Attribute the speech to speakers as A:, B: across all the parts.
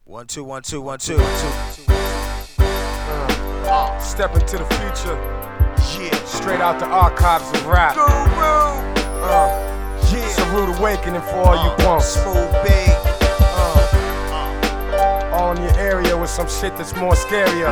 A: 1 2 1 2 1 2
B: Step into the future,
A: Yeah,
B: straight out the archives of rap. It's a rude awakening for all you punks.
A: Smooth big.
B: All in your area with some shit that's more scarier.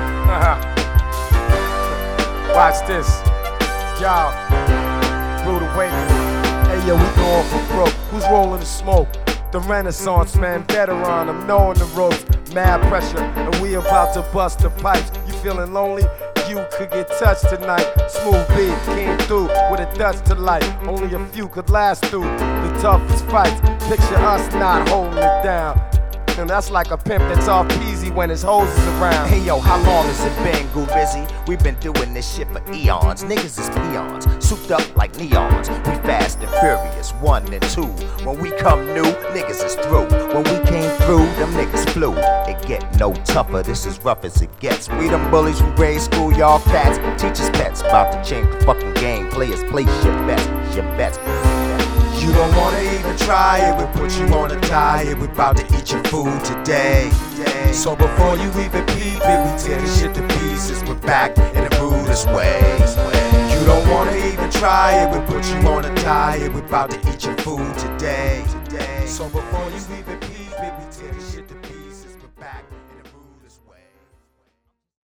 B: Watch this, y'all. Rude awakening. Hey yo, we going for broke. Who's rolling the smoke? The Renaissance man, veteran. I'm knowing the ropes. Mad pressure, and we about to bust the pipes. You feeling lonely? You could get touched tonight. Smooth beat came through with a touch to light. Only a few could last through the toughest fights. Picture us not holding it down. And that's like a pimp that's off peasy when his hose is around.
A: Hey yo, how long has it been, Goorizzy? We've been doing this shit for eons. Niggas is peons, souped up like neons. We fast and furious, 1 and 2. When we come new, niggas is through. When we came through, them niggas flew. It get no tougher, this is rough as it gets. We them bullies from grade school, y'all cats. Teachers' pets, about to change the fucking game. Players place your bets, your bets. You don't wanna even try it, we put you on a diet. We bout to eat your food today. So before you even peep it, we tear this shit to pieces. We're back in the rudest ways. You don't wanna even try it, we put you on a diet. We bout to eat your food today. So before you even peep it, we tear this shit to pieces. We're back.